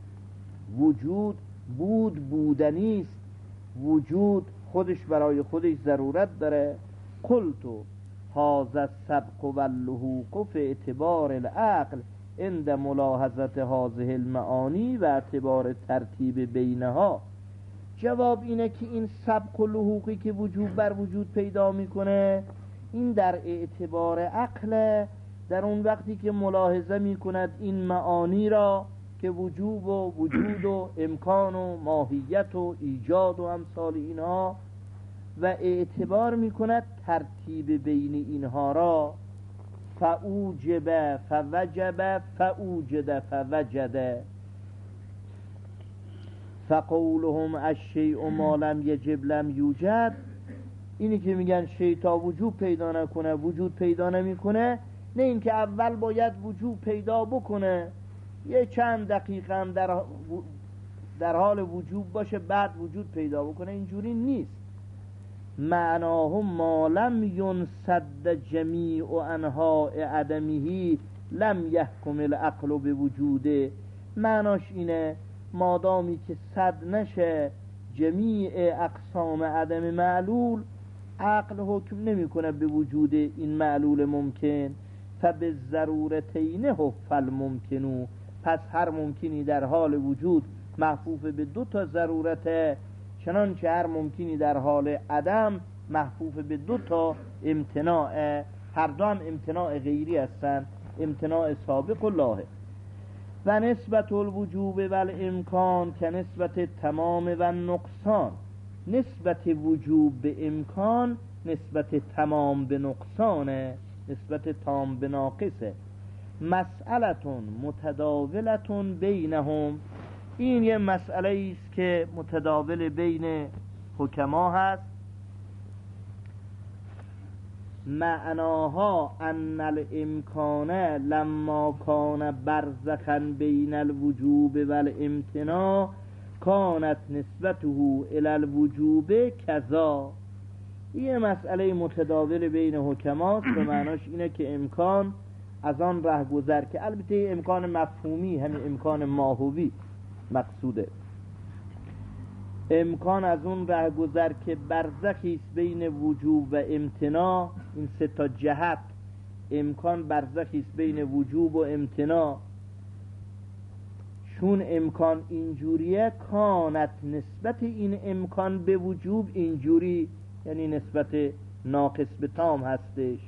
وجود بودنیست، وجود خودش برای خودش ضرورت داره. قلتو هذا السبق واللحوق في اعتبار العقل عند ملاحظت هذه المعانی و اعتبار ترتیب بینها. جواب اینه که این سبق و لحوقی که وجود بر وجود پیدا میکنه این در اعتبار عقل، در اون وقتی که ملاحظه میکند این معانی را که وجوب و وجود و امکان و ماهیت و ایجاد و امثال اینها و اعتبار میکند ترتیب بین اینها را فاوجب فوجب فاوجد فوجد فقولهم الشیء ما لم یجب لم یوجد. اینی که میگن شیء تا وجود پیدا نکنه وجود پیدا نمیکنه، نه اینکه اول باید وجود پیدا بکنه یه چند دقیقه هم در حال وجود باشه بعد وجود پیدا بکنه، اینجوری نیست. معناه ما لم ینسد جمیع انواع عدمه لم یحکم العقل بوجوده. معناش اینه مادامی که صد نشه جمیع اقسام عدم معلول، عقل حکم نمیکنه به وجود این معلول ممکن. فبالضرورتین حف الممکنو، پس هر ممکنی در حال وجود محفوف به دو تا ضرورته، چنانچه هر ممکنی در حال عدم محفوف به دو تا امتناع، هر دو هم امتناع غیری هستن، امتناع سابق و لاحق. و نسبت الوجوب و الامکان که نسبت تمام و نقصان، نسبت وجوب به امکان نسبت تمام به نقصانه، نسبت تام به ناقصه. مسئلتون متداولتون بینهم، این یه مسئله است که متداول بین حکما هست. معناها ان الامکان لما کان برزخا بین الوجوب و الامتناع کانت نسبته الی الوجوب کذا. یه مسئله متداول بین حکماست و معناش اینه که امکان از آن ره گذر، که البته امکان مفهومی همین امکان ماهوی مقصوده، امکان از اون ره گذر که برزخی است بین وجوب و امتناع. این سه تا جهت امکان برزخی است بین وجوب و امتناع. چون امکان اینجوریه کانت نسبت این امکان به وجوب اینجوری، یعنی نسبت ناقص به تام هستش.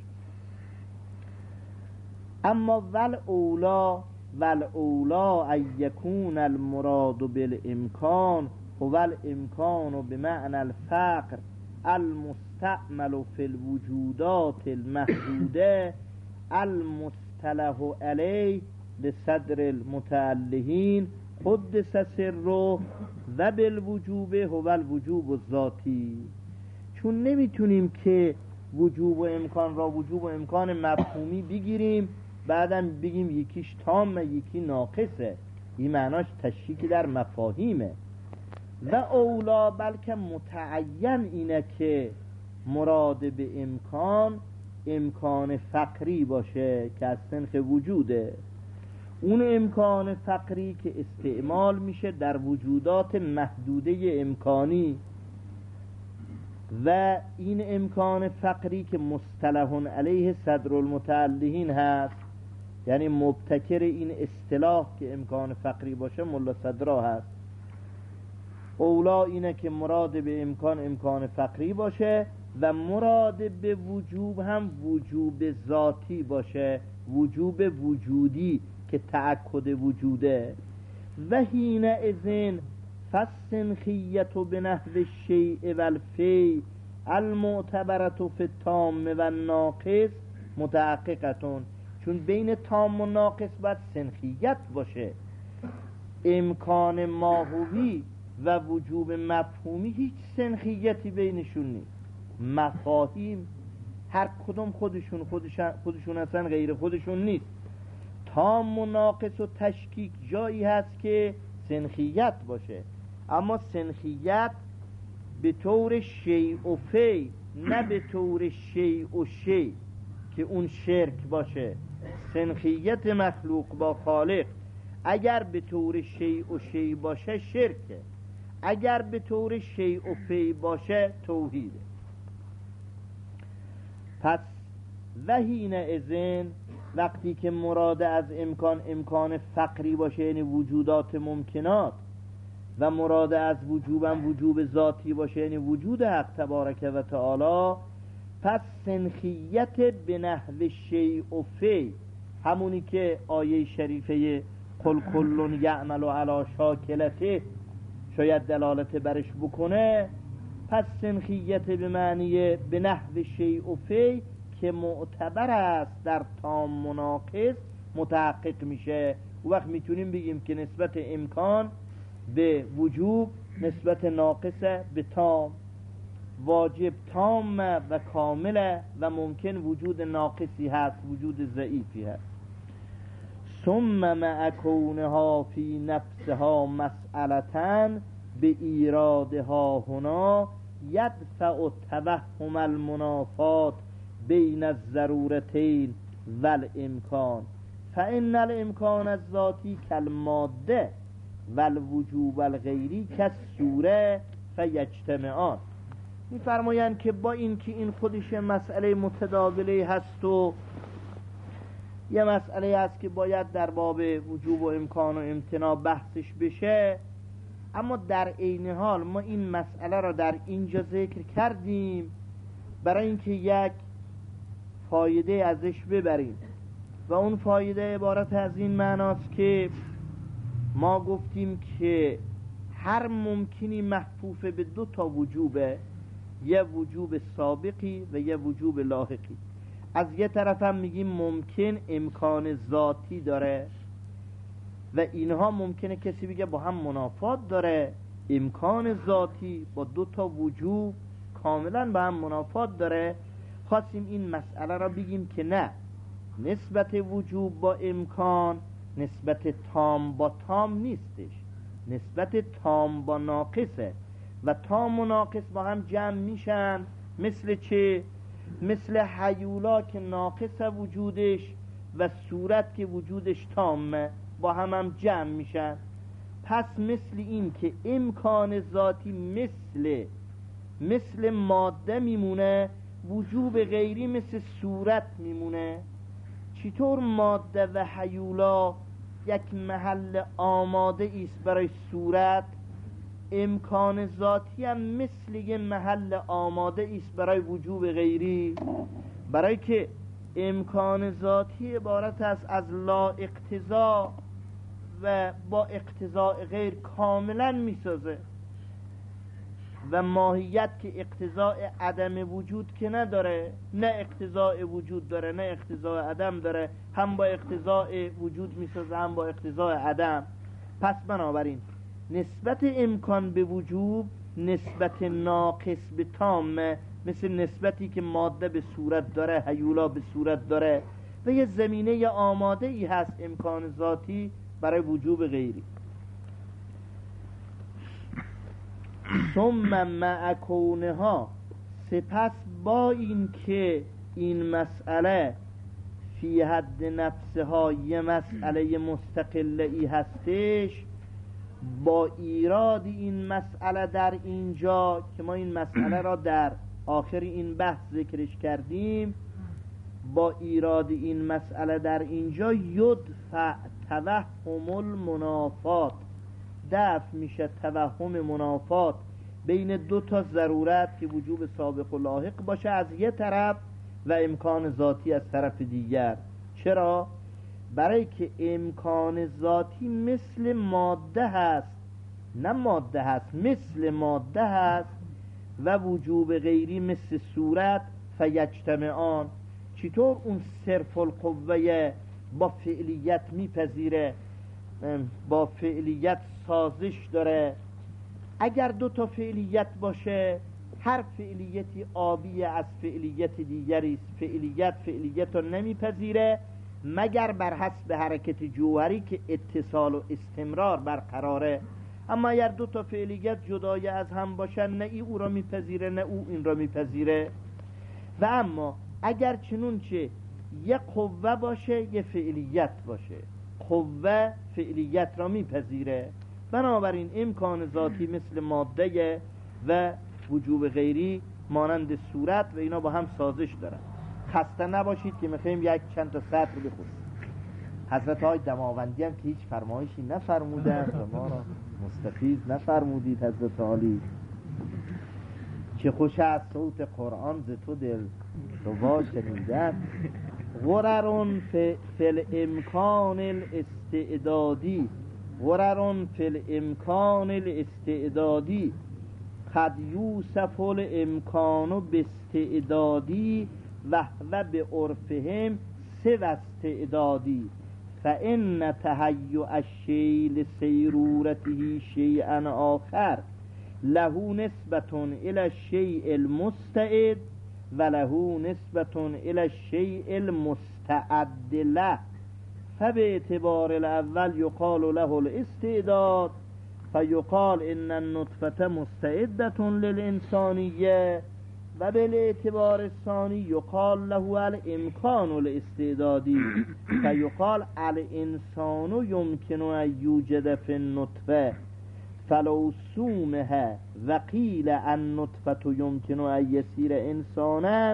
اما والاولا ان یکون المراد بالامکان هو الامکان بمعنى الفقر المستعمل في الوجودات المحدوده المصطلح علیه لصدر المتعلهین قدس سره و بالوجوب هو الوجوب الذاتی. چون نمیتونیم که وجوب و امکان را وجوب و امکان مفهومی بگیریم بعدم بگیم یکیش تامه یکی ناقصه، این معناش تشکیک در مفاهیمه. و اولا بلکه متعین اینه که مراد به امکان فقری باشه که از سنخ وجوده. اون امکان فقری که استعمال میشه در وجودات محدوده امکانی، و این امکان فقری که مصطلح علیه صدر المتعلهین هست، یعنی مبتکر این اصطلاح که امکان فقری باشه ملا صدرا هست. اولا اینه که مراد به امکان فقری باشه و مراد به وجوب هم وجوب ذاتی باشه، وجوب وجودی که تأکد وجوده. و حین اذن فالسنخیت بنحو الشیء والفی المعتبرة فی التام و الناقص متحققتون. چون بین تام و ناقص باید سنخیت باشه. امکان ماهوی و وجوب مفهومی هیچ سنخیتی بینشون نیست. مفاهیم هر کدوم خودشون اصلا غیر خودشون نیست. تام و ناقص و تشکیک جایی هست که سنخیت باشه، اما سنخیت به طور شیء و فی، نه به طور شیء و شیء که اون شرک باشه. سنخیت مخلوق با خالق اگر به طور شیء و شیء باشه شرکه، اگر به طور شیء و فی باشه توحیده. پس وحین اذن وقتی که مراد از امکان فقری باشه یعنی وجودات ممکنات، و مراد از وجوبم وجوب ذاتی باشه یعنی وجود حق تبارک و تعالی، پس سنخیت به نحو شیء و فی، همونی که آیه شریفه قل کل یعمل علی شاکلته شاید دلالت برش بکنه. پس سنخیت به معنی به نحو شیء و فی که معتبر است در تام مناقص متحقق میشه. و وقت میتونیم بگیم که نسبت امکان به وجوب نسبت ناقصه به تام، واجب تام و کامله و ممکن وجود ناقصی هست، وجود ضعیفی هست. ثم مع کونها فی نفسها مسئلتن به ایرادها هنا یدفع توهم المنافات بین الضرورتین و الامکان فان الامکان الذاتی کالماده و الوجوب الغیری کالصوره فیجتمعان. می‌فرمایند که با اینکه این خودش مسئله متداوله هست و یه مسئله هست که باید در باب وجوب و امکان و امتناع بحثش بشه، اما در عین حال ما این مسئله را در اینجا ذکر کردیم برای اینکه یک فایده ازش ببریم و اون فایده عبارت از این معناست که ما گفتیم که هر ممکنی محفوف به دو تا وجوبه، یه وجوب سابقی و یه وجوب لاحقی. از یه طرف هم میگیم ممکن امکان ذاتی داره و اینها ممکنه کسی بگه با هم منافات داره، امکان ذاتی با دو تا وجوب کاملا با هم منافات داره. خواستیم این مسئله را بگیم که نه، نسبت وجوب با امکان نسبت تام با تام نیستش، نسبت تام با ناقصه و تام و ناقص با هم جمع میشن. مثل چه؟ مثل حیولا که ناقص وجودش و صورت که وجودش تامه با هم جمع میشن. پس مثل این که امکان ذاتی مثل ماده میمونه، وجوب غیری مثل صورت میمونه. چطور ماده و حیولا یک محل آماده ایست برای صورت، امکان ذاتی هم مثل یک محل آماده ایست برای وجوب غیری. برای که امکان ذاتی عبارت است از لا اقتضا و با اقتضاء غیر کاملا میسازه و ماهیت که اقتضاء عدم وجود که نداره، نه اقتضاء وجود داره نه اقتضاء عدم داره، هم با اقتضاء وجود میسازه هم با اقتضاء عدم. پس بنابراین نسبت امکان به وجوب نسبت ناقص به تامه، مثل نسبتی که ماده به صورت داره حیولا به صورت داره و یه زمینه آماده ای هست امکان ذاتی برای وجوب غیری. ثم مع کونها، سپس با این که این مسئله فی حد نفسها یه مسئله مستقله ای هستش، با ایراد این مسئله در اینجا که ما این مسئله را در آخر این بحث ذکرش کردیم، با ایراد این مسئله در اینجا یدفع توهم المنافات، دفع میشه توهم منافات بین دو تا ضرورت که وجوب سابق و لاحق باشه از یه طرف و امکان ذاتی از طرف دیگر. چرا؟ برای که امکان ذاتی مثل ماده هست، نه ماده هست، مثل ماده هست و وجوب غیری مثل صورت فیجتمعان. چطور اون صرف القوه با فعلیت میپذیره، با فعلیت سازش داره؟ اگر دو تا فعلیت باشه، هر فعلیتی آبی از فعلیت دیگری است. فعلیت رو نمیپذیره مگر بر حسب حرکت جوهری که اتصال و استمرار برقراره. اما اگر دو تا فعلیت جدای از هم باشن، نه ای او را میپذیره نه او این را میپذیره. و اما اگر چنونچه یه قوه باشه یه فعلیت باشه، قوه فعلیت را میپذیره. بنابراین امکان ذاتی مثل ماده و وجوب غیری مانند صورت و اینا با هم سازش دارن. خسته نباشید که میخوایم یک چند تا سطر بخونیم. حضرت های دماوندی هم که هیچ فرمایشی نفرمودن و ما را مستفیض نفرمودید. حضرت عالی چه خوش از صوت قرآن ز تو دل ربا شنیدن. غرر فی الامکان الاستعدادی، غرر فی الامکان الاستعدادی، قد یوصف الامکان باستعدادی و به عرفهم سوى استعدادی، فإن تهيؤ الشيء لسيرورته شيئا آخر له نسبة إلى الشيء المستعد وله نسبة إلى الشيء المستعد له، فباعتبار الأول يقال له الاستعداد، فيقال إن النطفة مستعدة للإنسانية، و بالاعتبار الثاني يقال له الامکان الاستعدادی، فيقال الانسان يمكن ان يوجد في النطفه فلو سومها وقيل النطفه يمكن ان يصير انسانا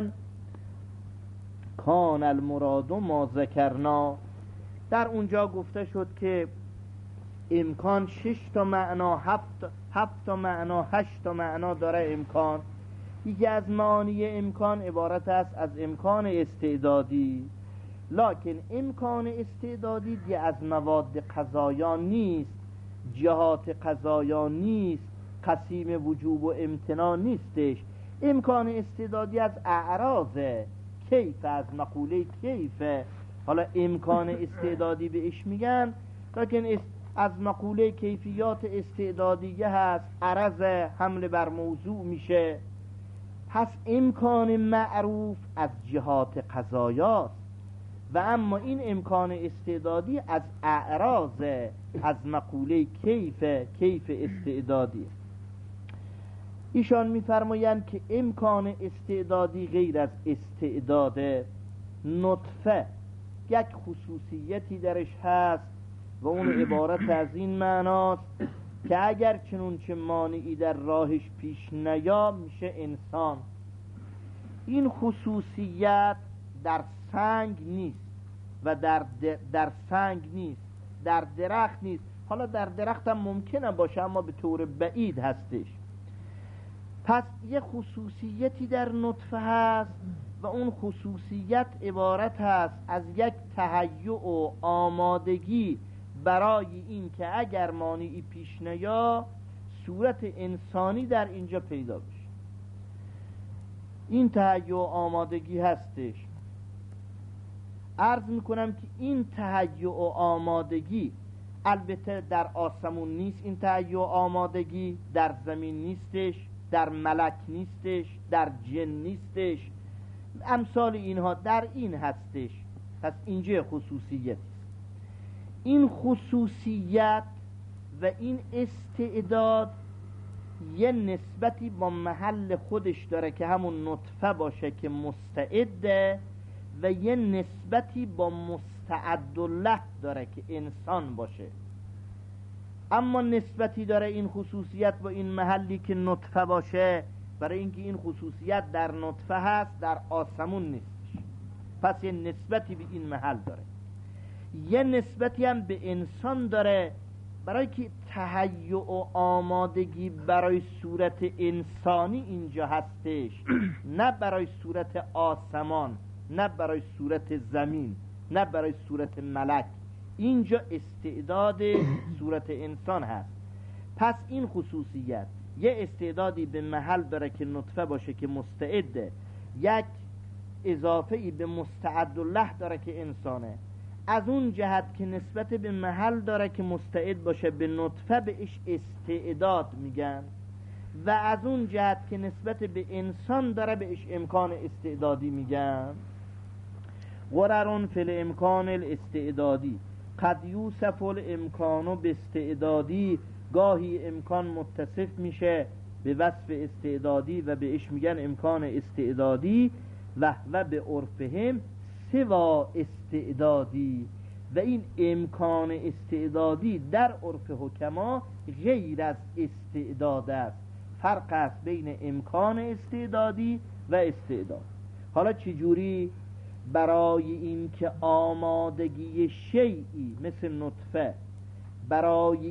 كان المراد ما ذكرنا. در اونجا گفته شد که امکان 6 تا معنا، 7 تا معنا، 8 تا معنا داره امکان. یکی از معانی امکان عبارت است از امکان استعدادی، لکن امکان استعدادی دیگه از مواد قضایا نیست، جهات قضایا نیست، قسیم وجوب و امتناع نیستش. امکان استعدادی از اعراضه، کیف، از مقوله کیفه. حالا امکان استعدادی بهش میگن، لکن از مقوله کیفیات استعدادیه هست، عرض حمل بر موضوع میشه. پس امکان معروف از جهات قضایاست و اما این امکان استعدادی از اعراض، از مقوله کیف استعدادی. ایشان میفرمایند که امکان استعدادی غیر از استعداد نطفه یک خصوصیتی درش هست و اون عبارت از این معناست که اگر چنونچه مانعی در راهش پیش نیا میشه انسان. این خصوصیت در سنگ نیست و در سنگ نیست، در درخت نیست. حالا در درخت هم ممکنه باشه اما به طور بعید هستش. پس یه خصوصیتی در نطفه هست و اون خصوصیت عبارت هست از یک تهیع و آمادگی برای این که اگر مانعی پیش نیا صورت انسانی در اینجا پیدا بشه. این تهیع و آمادگی هستش. عرض میکنم که این تهیع و آمادگی البته در آسمون نیست، این تهیع و آمادگی در زمین نیستش، در ملک نیستش، در جن نیستش، امثال اینها در این هستش. پس اینجا خصوصیت، این خصوصیت و این استعداد یه نسبتی با محل خودش داره که همون نطفه باشه که مستعده، و یه نسبتی با مستعد الله داره که انسان باشه. اما نسبتی داره این خصوصیت با این محلی که نطفه باشه، برای اینکه این خصوصیت در نطفه هست، در آسمون نیستش. پس یه نسبتی به این محل داره. یه نسبتی هم به انسان داره، برای که تهیع و آمادگی برای صورت انسانی اینجا هستش، نه برای صورت آسمان، نه برای صورت زمین، نه برای صورت ملک. اینجا استعداد صورت انسان هست. پس این خصوصیت یه استعدادی به محل داره که نطفه باشه که مستعده، یک اضافه‌ای به مستعد الله داره که انسانه. از اون جهت که نسبت به محل داره که مستعد باشه به نطفه بهش استعداد میگن، و از اون جهت که نسبت به انسان داره بهش امکان استعدادی میگن. غرر فی الامکان الاستعدادی، قد یوصف الامکان باستعدادی، گاهی امکان متصف میشه به وصف استعدادی و بهش میگن امکان استعدادی، و به عرفهم سوا استعدادی، و این امکان استعدادی در عرف حکما غیر از استعداد است. فرق است بین امکان استعدادی و استعداد. حالا چجوری؟ برای این که آمادگی شیئی مثل نطفه، برای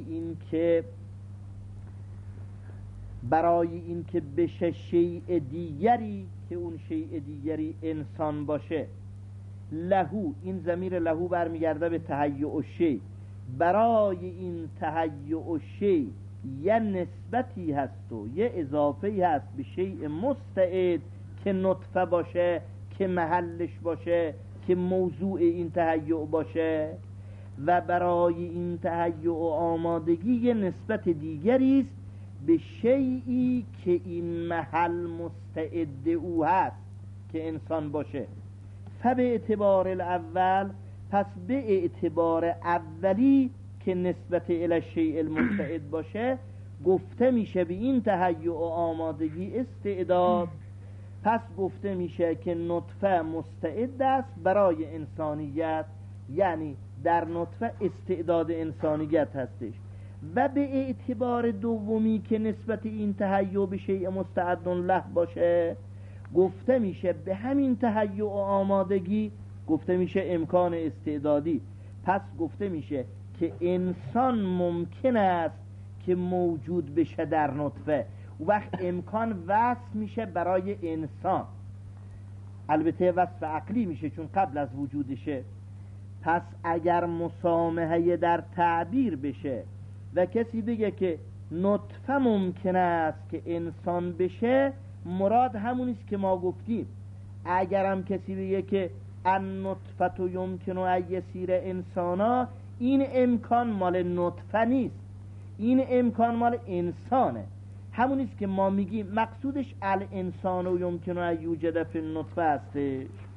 این که بشه شیء دیگری که اون شیء دیگری انسان باشه، لهو، این ضمیر لهو برمیگرده به تهیع شی، برای این تهیع شی یه نسبتی هست و یه اضافه‌ای هست به شیء مستعد که نطفه باشه، که محلش باشه، که موضوع این تهیع باشه، و برای این تهیع و آمادگی یه نسبت دیگری است به شیئی که این محل مستعد او هست که انسان باشه. فبه اعتبار الاول، پس به اعتبار اولی که نسبت الی الشیء المستعد باشه گفته میشه به این تهیع و آمادگی استعداد. پس گفته میشه که نطفه مستعد است برای انسانیت، یعنی در نطفه استعداد انسانیت هستش. و به اعتبار دومی که نسبت این تهیع به شیء مستعد له باشه گفته میشه به همین تهیع و آمادگی گفته میشه امکان استعدادی. پس گفته میشه که انسان ممکن است که موجود بشه در نطفه، و وقت امکان وصف میشه برای انسان، البته وصف عقلی میشه چون قبل از وجودشه. پس اگر مسامحه در تعبیر بشه و کسی بگه که نطفه ممکن است که انسان بشه، مراد همونیست که ما گفتیم. اگرم کسی بگه که النطفه یمکن ان یصیر انسانا، این امکان مال نطفه نیست، این امکان مال انسانه. همونیست که ما میگیم مقصودش الانسان و یمکن ان یوجد فی النطفه هستش.